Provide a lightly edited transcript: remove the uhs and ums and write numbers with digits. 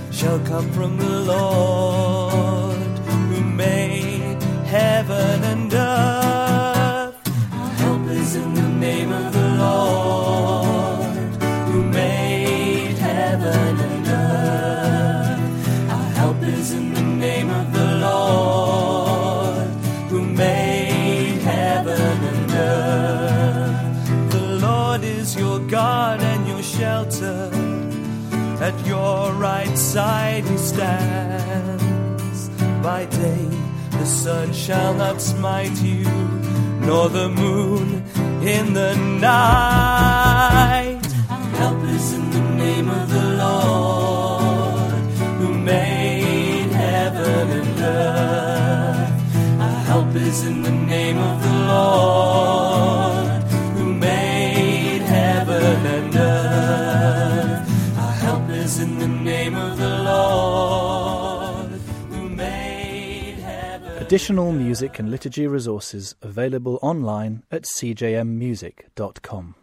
shall come from the Lord, who made heaven and earth. Our help is in the name of the Lord, who made heaven and earth. Our help is in the name of the Lord, who made heaven and earth. The Lord is your God and your shelter. At your right side he stands. By day the sun shall not smite you, nor the moon in the night. Our help is in the name of the Lord, who made heaven and earth. Our help is in the name of the Lord, who made heaven and earth. Our help is in the name of the Lord, who made heaven. Additional music and liturgy resources available online at cjmmusic.com.